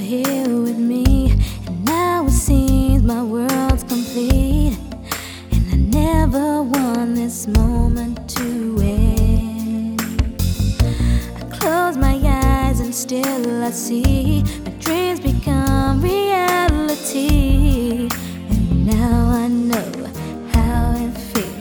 here with me, and now it seems my world's complete, and I never want this moment to end. I close my eyes and still I see